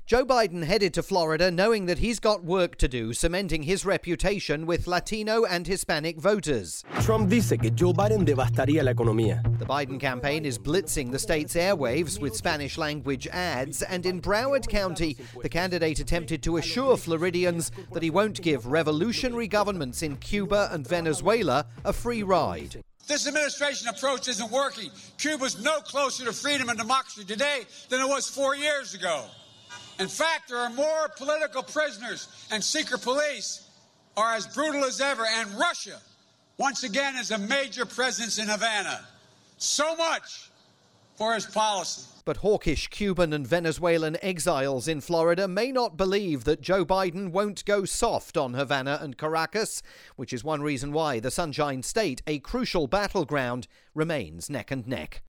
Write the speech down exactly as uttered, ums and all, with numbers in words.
Joe Biden headed to Florida knowing that he's got work to do, cementing his reputation with Latino and Hispanic voters. Trump dice que Joe Biden devastaría la economía. The Biden campaign is blitzing the state's airwaves with Spanish-language ads, and in Broward County, the candidate attempted to assure Floridians that he won't give revolutionary governments in Cuba and Venezuela a free ride. This administration approach isn't working. Cuba's no closer to freedom and democracy today than it was four years ago. In fact, there are more political prisoners, and secret police are as brutal as ever. And Russia, once again, is a major presence in Havana. So much for his policy. But hawkish Cuban and Venezuelan exiles in Florida may not believe that Joe Biden won't go soft on Havana and Caracas, which is one reason why the Sunshine State, a crucial battleground, remains neck and neck.